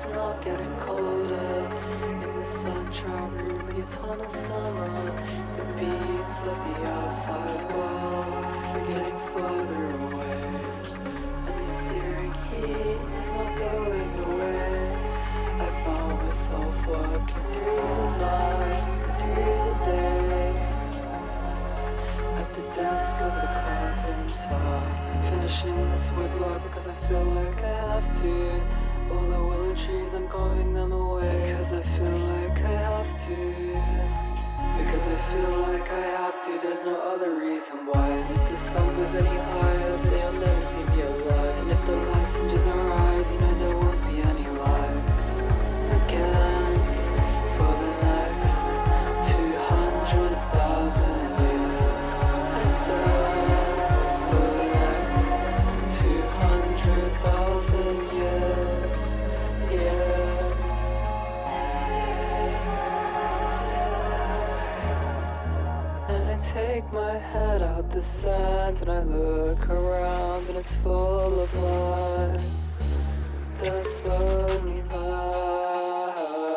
not getting colder. In the sunshine room, the eternal summer. The beats of the outside world are getting further away. And the searing heat is not going away. I found myself working through the night, through the day. At the desk of the carpenter, I'm finishing this woodwork because I feel like I have to. All the willow trees, I'm carving them away because I feel like I have to. Because I feel like I have to, there's no other reason why. And if the sun goes any higher, they'll never see me alive. And if the passengers arise, you know there won't be any life again for the next 200,000 years. I said for the next 200,000 years. Yes. And I take my head out the sand and I look around and it's full of life. That's only life.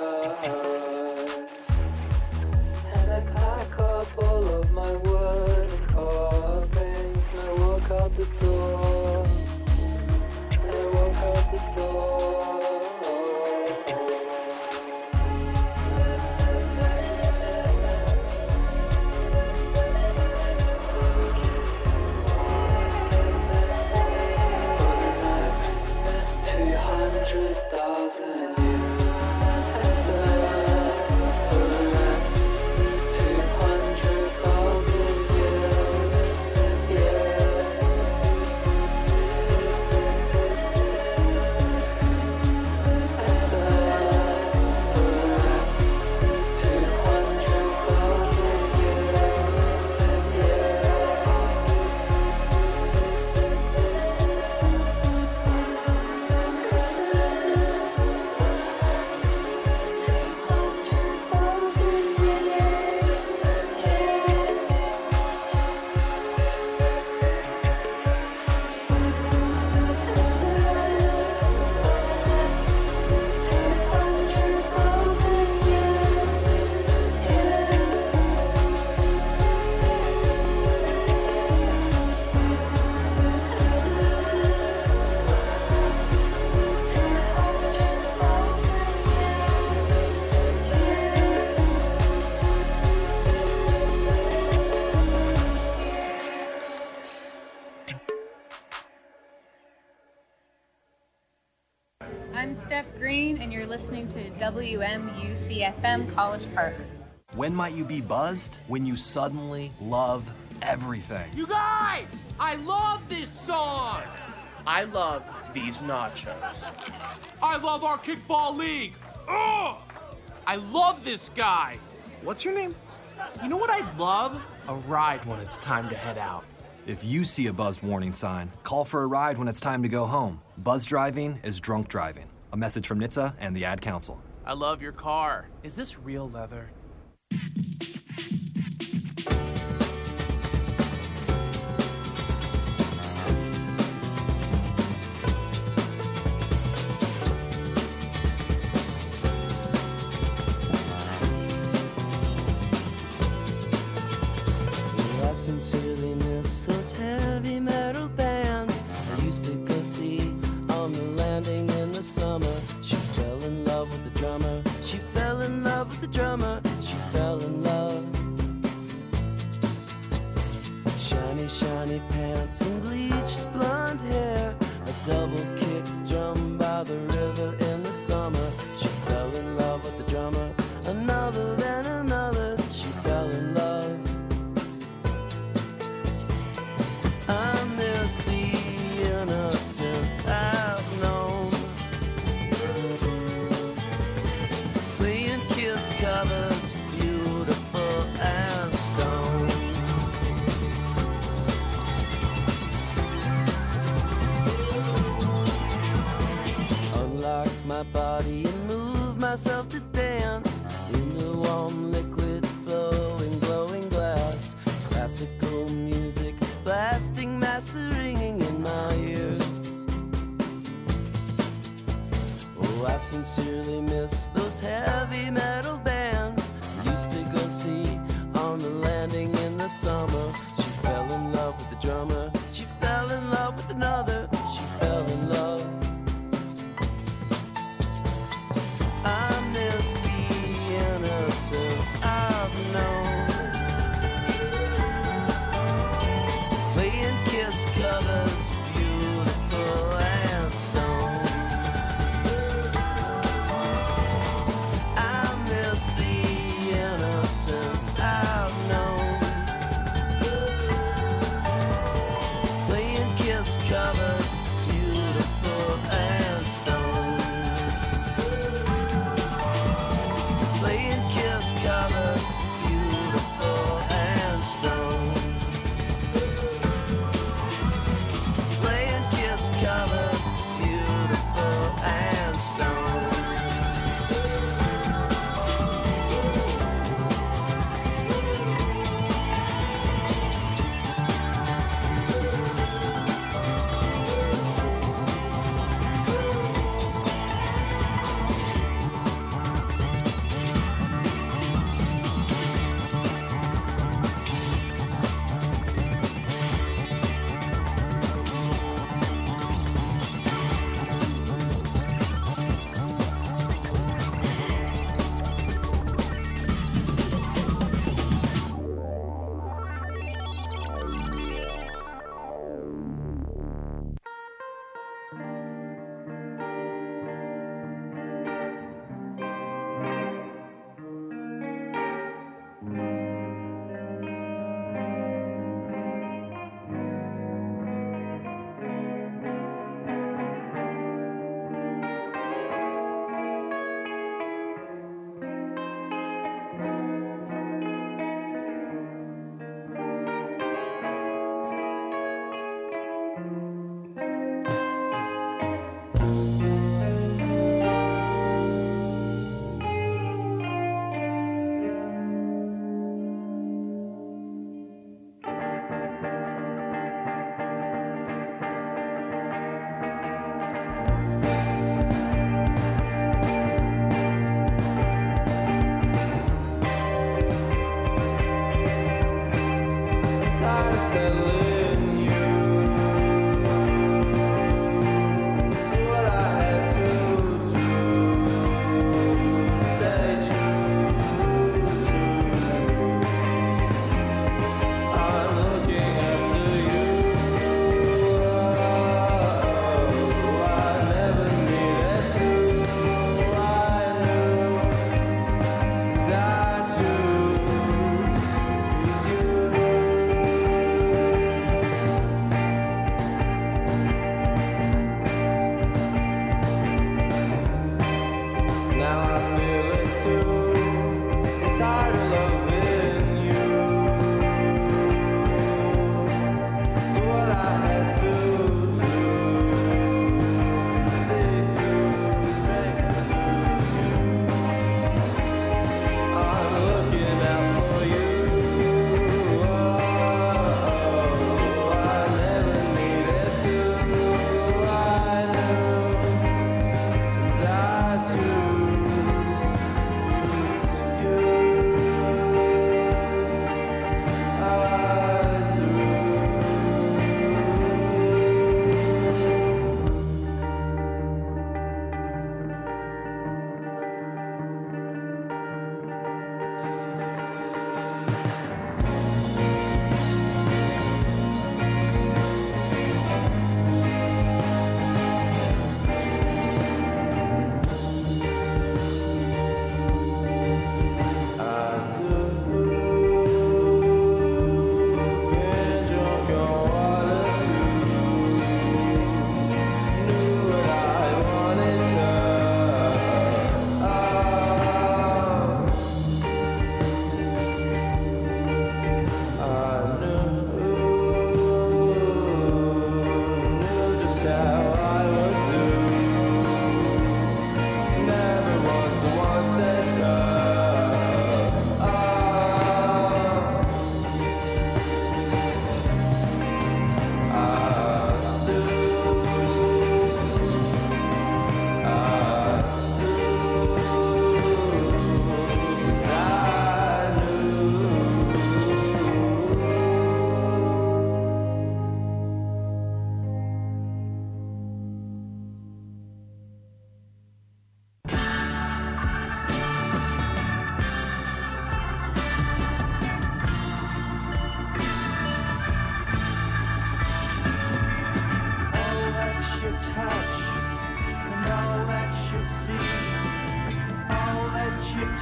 And I pack up all of my wood and carvings and I walk out the door. And I walk out the door. I'm Steph Green, and you're listening to WMUC-FM College Park. When might you be buzzed? When you suddenly love everything. You guys! I love this song! I love these nachos. I love our kickball league! Ugh! I love this guy! What's your name? You know what I'd love? A ride when it's time to head out. If you see a buzzed warning sign, call for a ride when it's time to go home. Buzz driving is drunk driving. A message from NHTSA and the Ad Council. I love your car. Is this real leather? I sincerely miss those heavy metal bands I used to go see on the landing in the summer. She fell in love with the drummer. She fell in love with the drummer. She fell in love. Shiny, shiny pants and bleached blonde hair. A double kick drum by the river in the summer. She fell in love with the drummer. Another then another. She fell in love. I miss the innocence I've known. Playing Kiss covers, beautiful and stone. Unlock my body and move myself to dance in the warm liquid flowing glowing glass. Classical music blasting, mass ringing in my ears. Oh, Oh, I sincerely miss those heavy metal bands we used to go see on the landing in the summer. She fell in love with the drummer. She fell in love with another. She fell in love. I miss the innocence I've known. Playing Kiss covers, beautiful and stone. I miss the innocence I've known. Playing Kiss covers, beautiful and stone. Playing Kiss covers, beautiful and stone. Playing Kiss covers, beautiful and stone.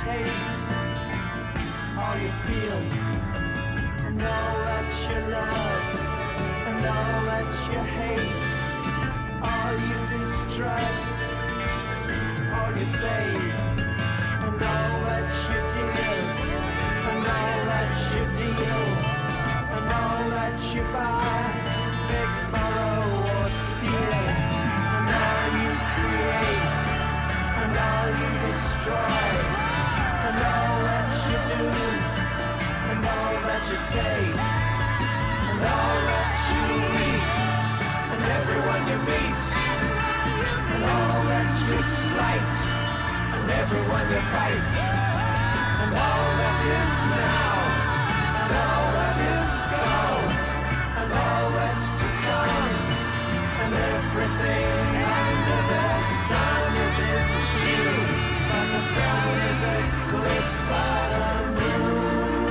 taste, all you feel, and all that you love, and all that you hate, all you distrust, all you save, and all that you give, and all that you deal, and all that you buy, beg, borrow, or steal, and all you create, and all you destroy, and all that you do, and all that you say, and all that you eat, and everyone you meet, and all that you slight, and everyone you fight, and all that is now, and all that is gone, and all that's to come, and everything under the sun is in June, but the sun is eclipsed by the moon.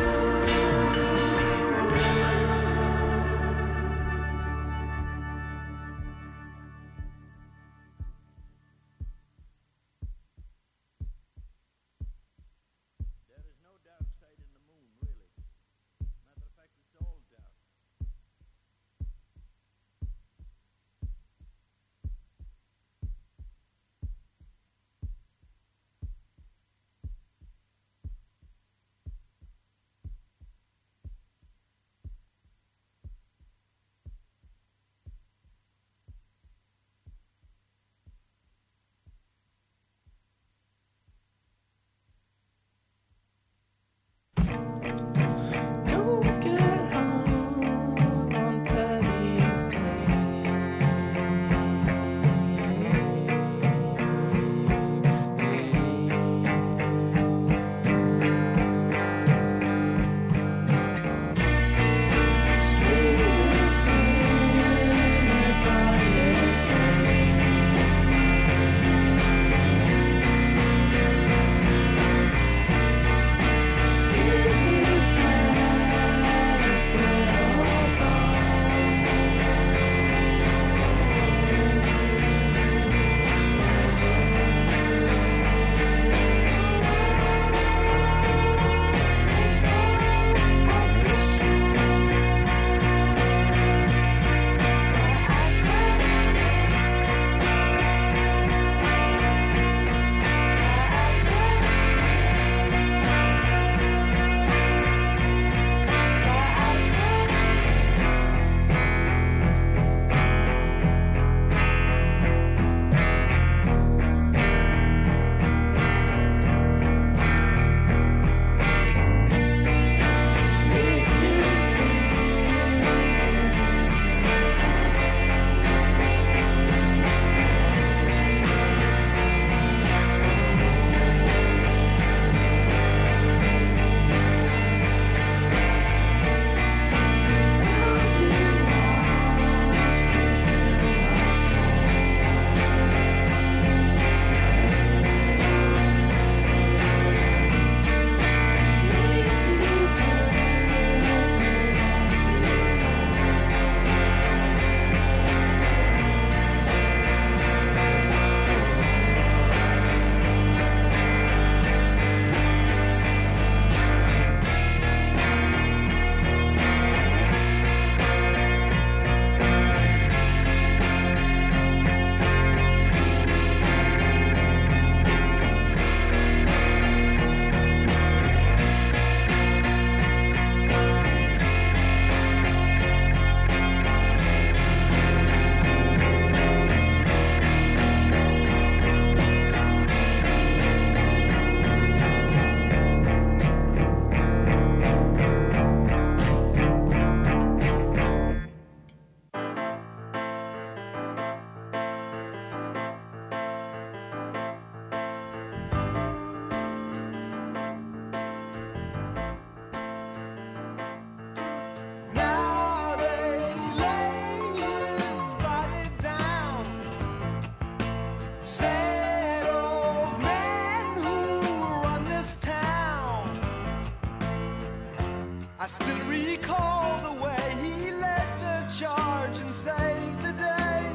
still recall the way he led the charge and saved the day.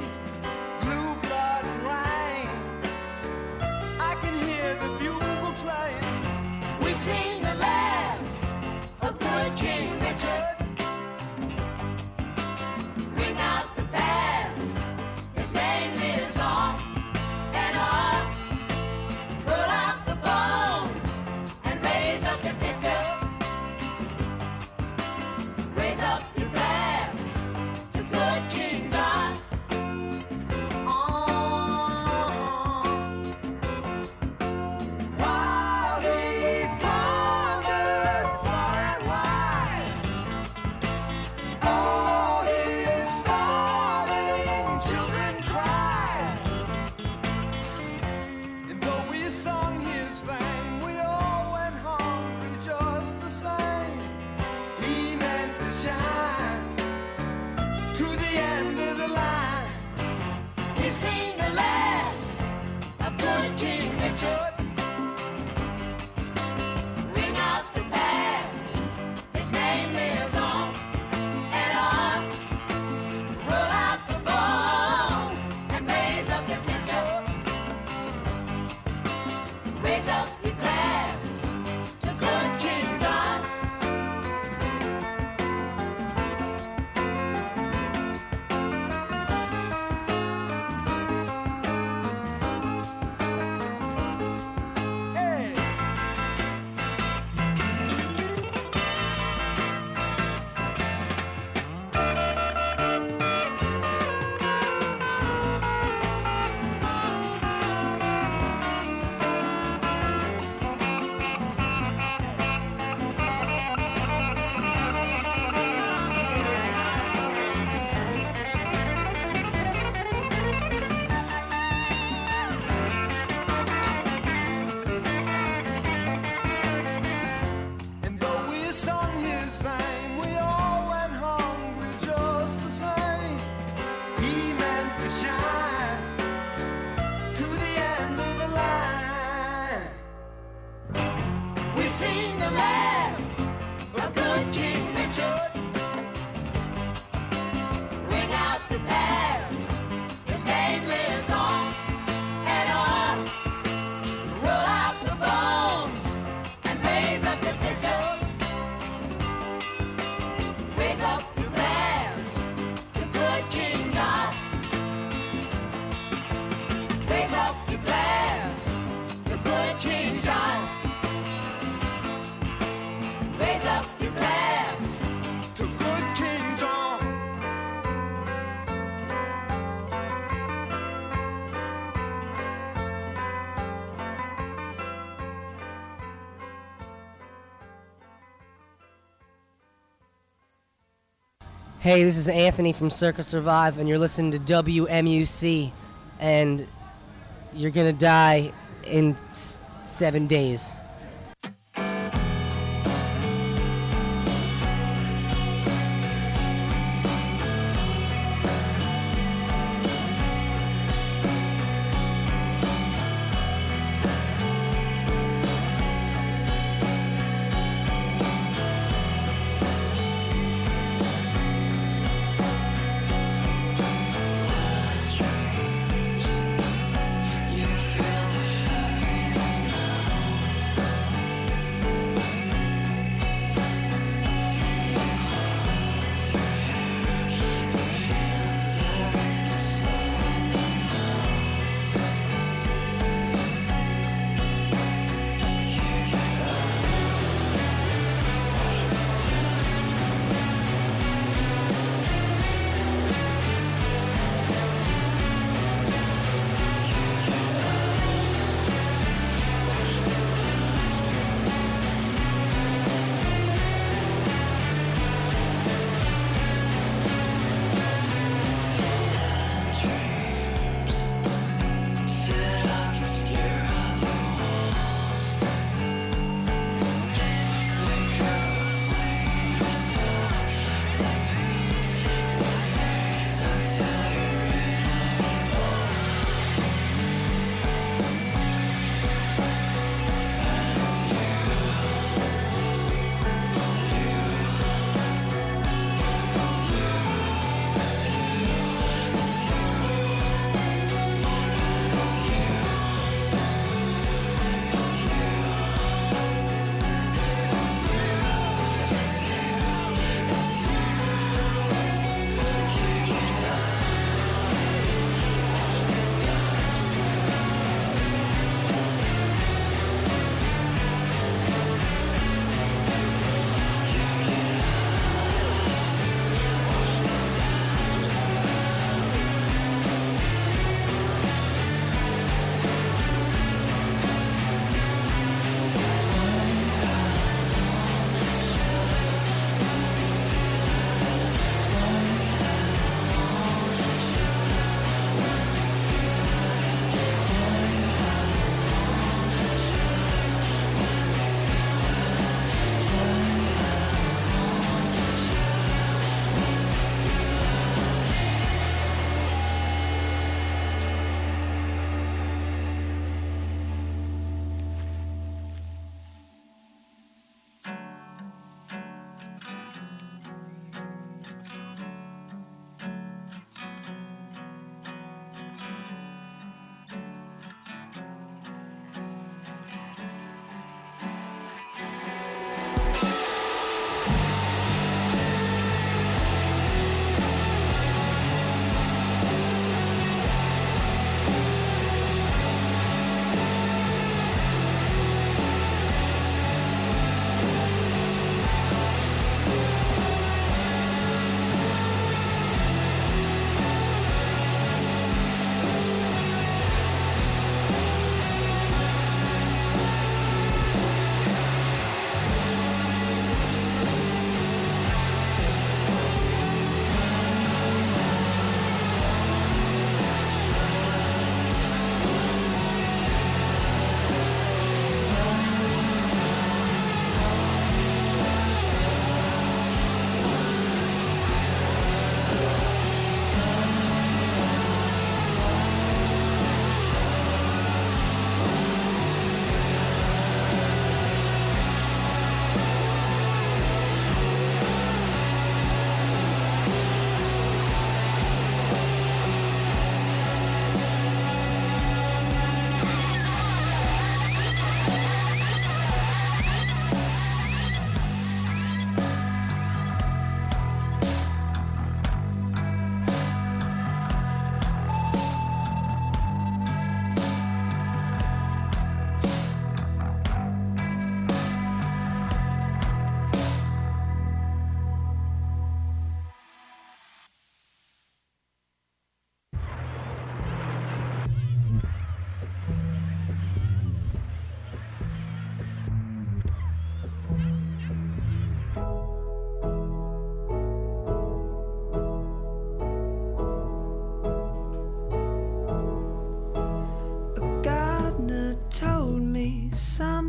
Blue blood and rain, I can hear the bugle playing. Hey, this is Anthony from Circa Survive, and you're listening to WMUC, and you're gonna die in 7 days. You feel the heaviness now.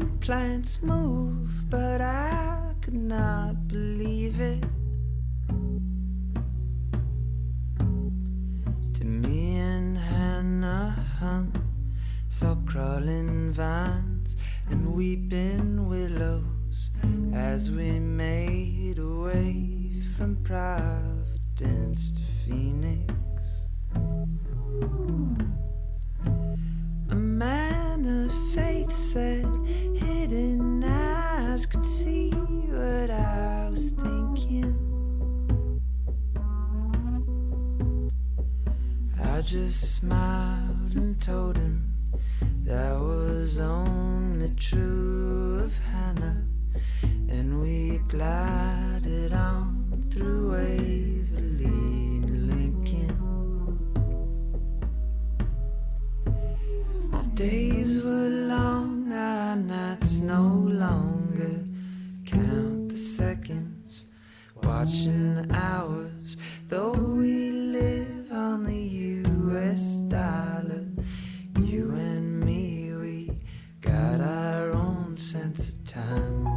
and plants move, but I could not believe it. To me and Hannah Hunt saw crawling vines and weeping willows as we made our way from Providence to Phoenix. A man of faith said hidden eyes could see what I was thinking. I just smiled and told him that was only true of Hannah, and we glided on through Waverly and Lincoln. Days were long, our nights no longer. Count the seconds, watching hours, though we live on the US dollar. You and me, we got our own sense of time.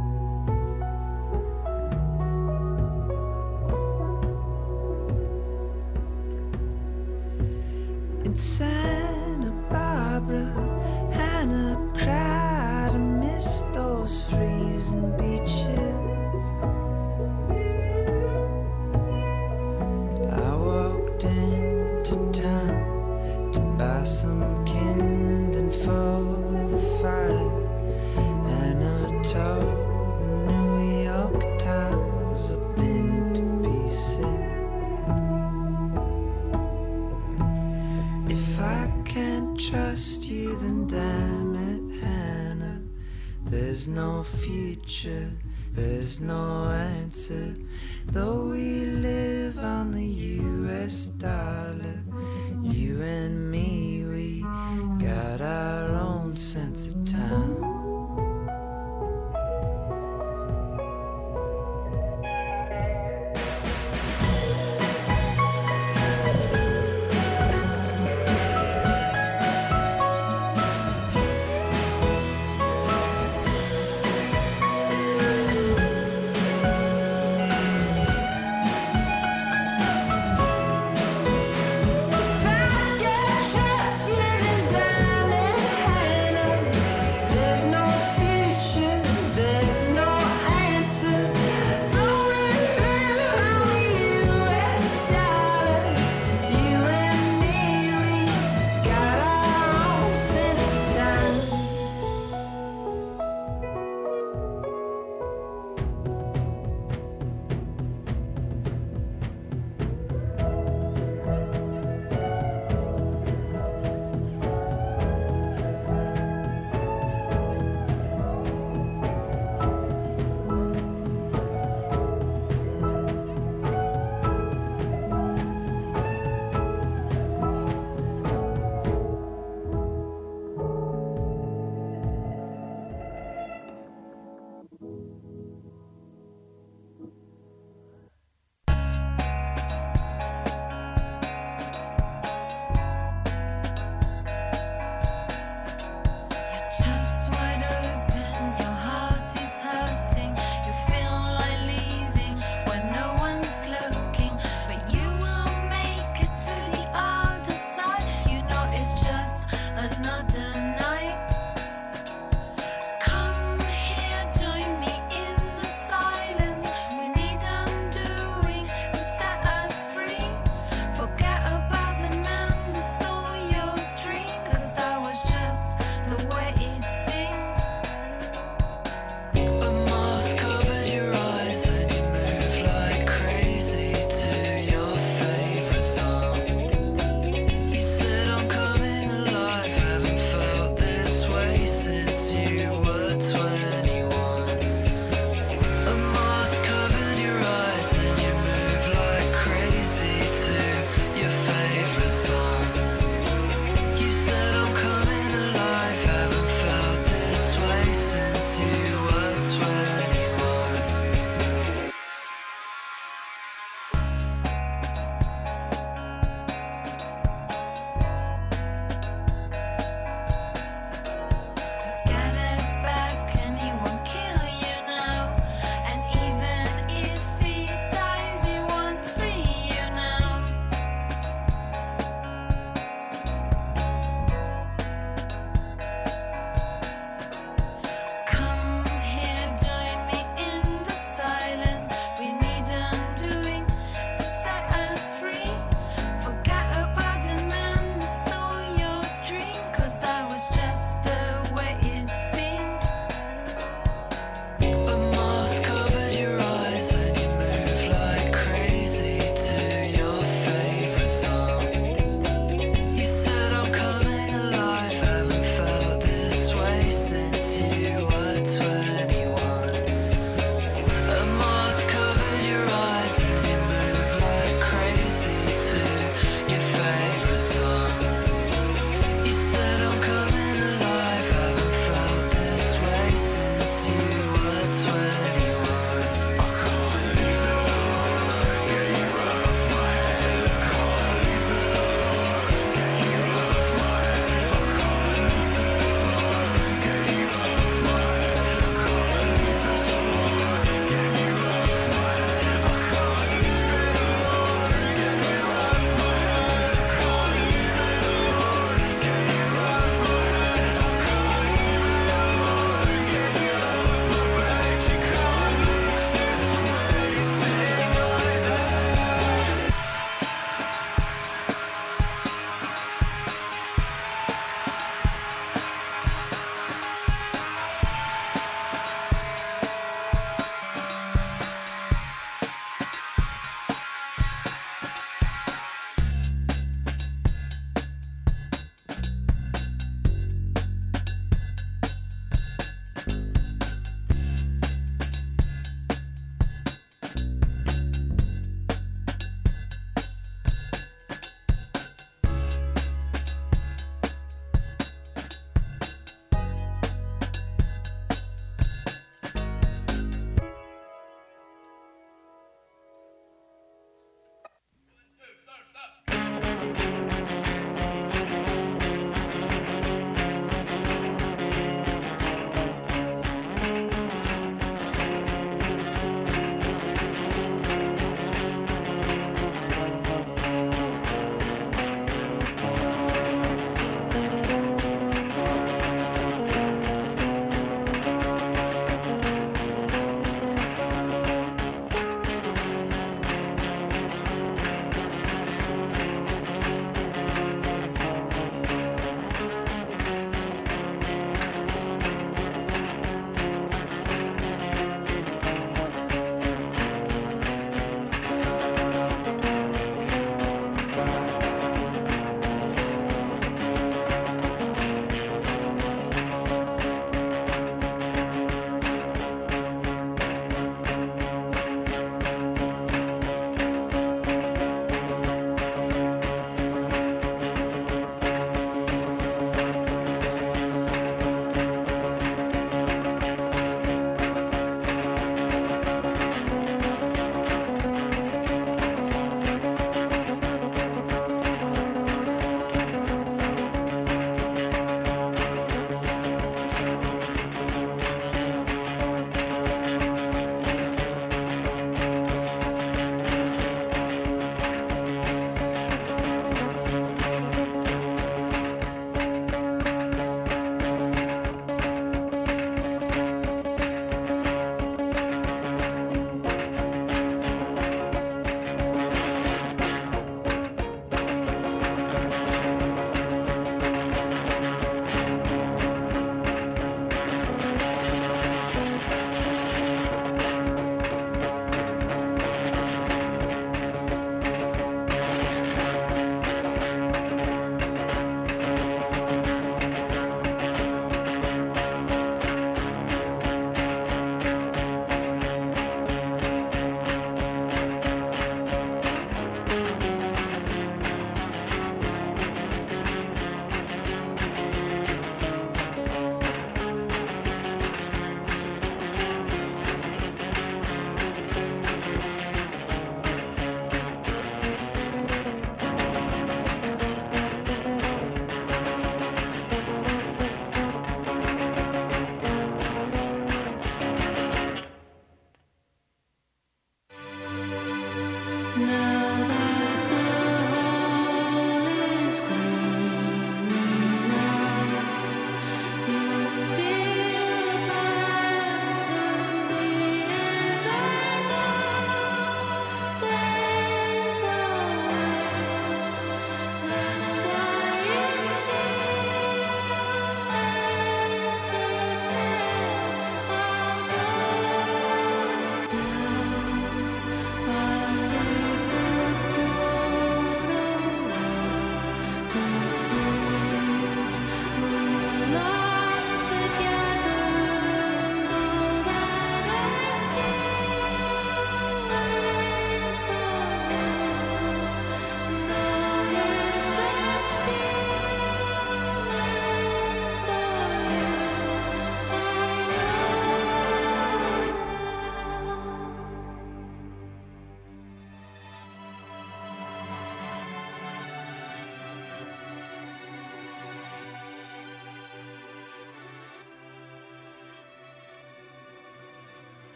In Santa Barbara, Hannah cried and missed those freezing beaches. I walked into town to buy some kindling for the fire, and I told the New York Times I've been to pieces. If I can't trust you, then damn it, Hannah, there's no future, there's no answer. Though we live on the US dollar, you and me, we got our own sense of time. If I can't trust you, then damn it, Hannah,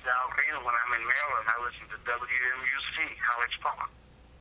Al Green, and when I'm in Maryland, I listen to WMUC, College Park.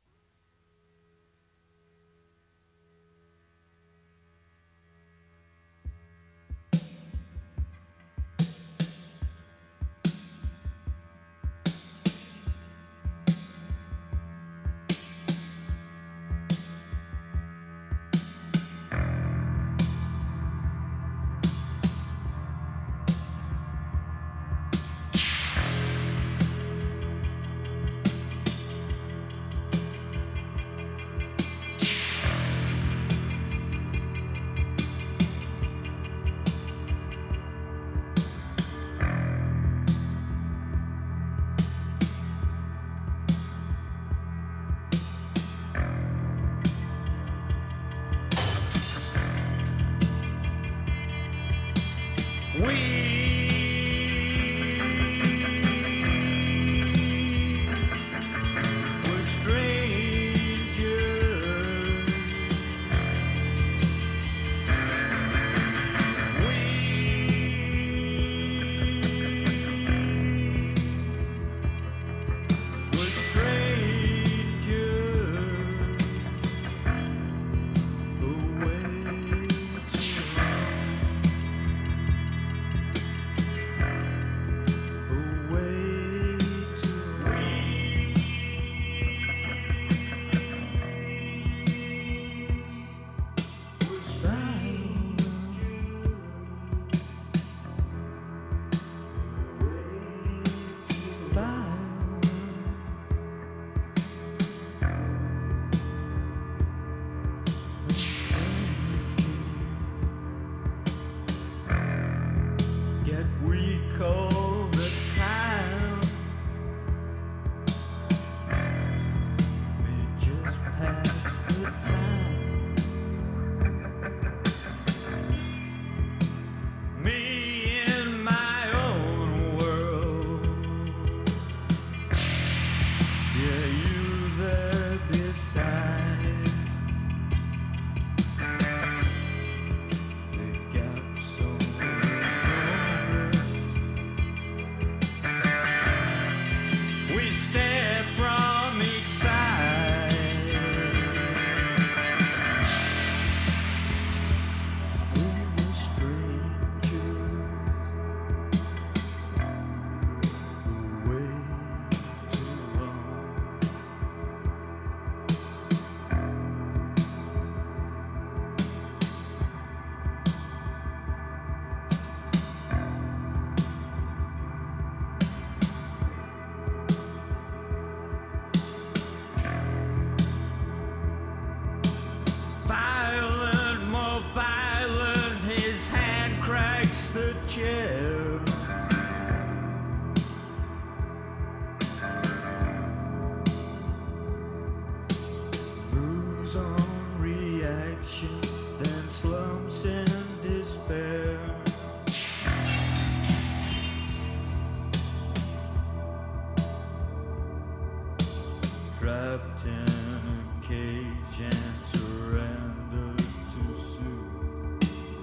Trapped in a cage and surrendered too soon.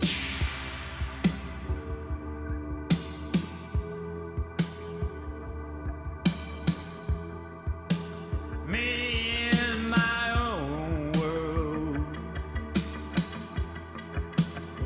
Me in my own world,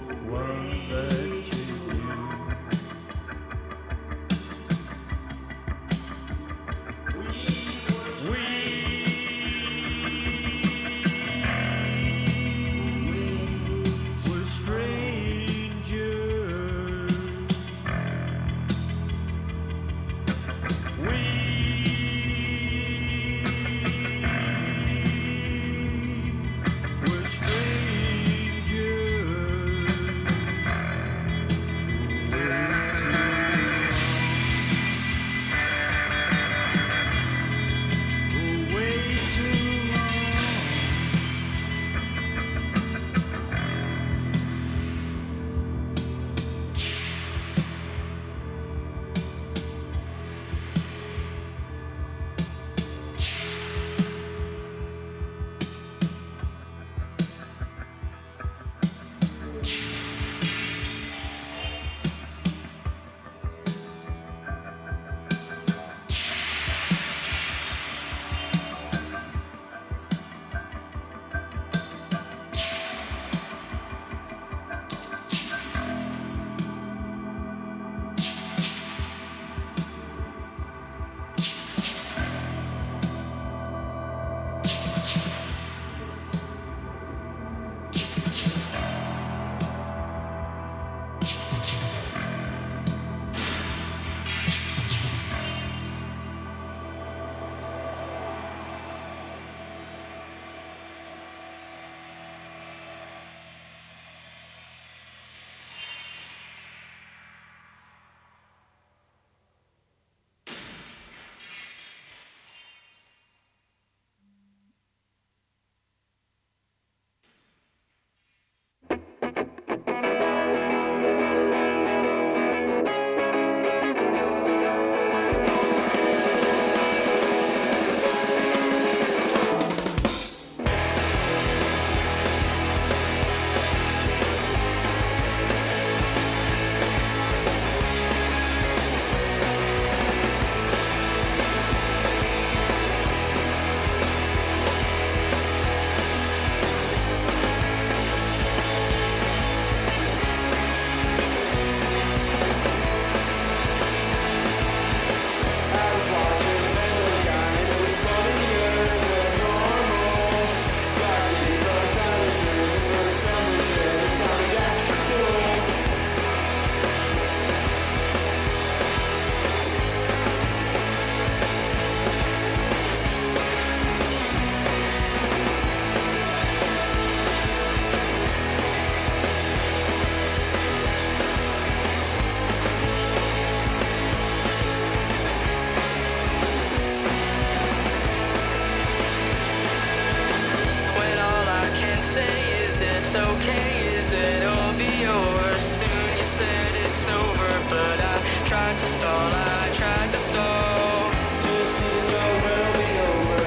okay, is it all be over soon? You said it's over, but I tried to stall, I tried to stall. Just need to know when it'll be over.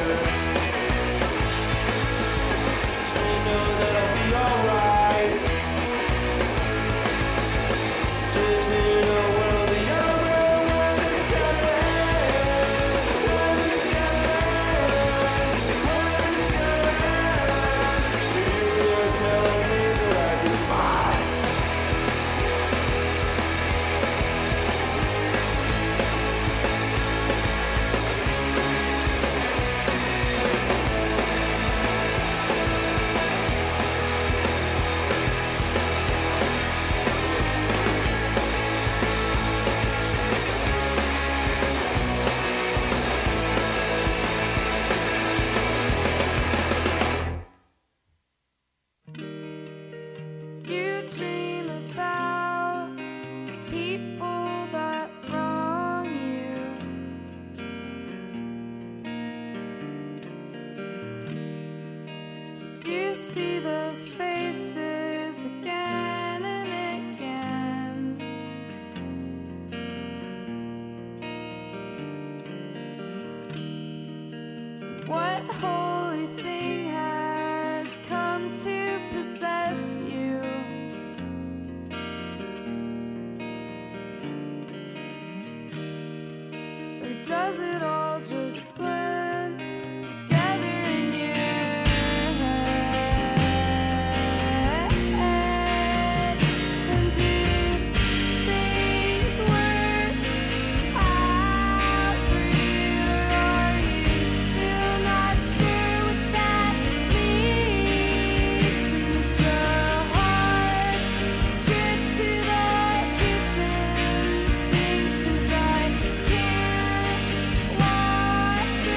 Just need to know that I'll be alright. Just need to know when it'll be over, when it's gonna end, when it's gonna end, when it's gonna end. You're telling me that I'd be fine. You dream about the people that wrong you. Do you see those faces again and again? What holy thing has come to possess you? Or does it all just blend together in your head? And did things work out for you? Or are you still not sure what that means? And it's a hard trip to the kitchen sink, 'cause I can't wash the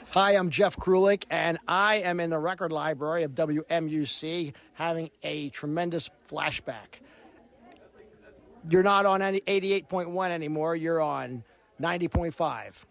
Hi, I'm Jeff Krulik, and I am in the record library of WMUC having a tremendous flashback. You're not on any 88.1 anymore. You're on 90.5.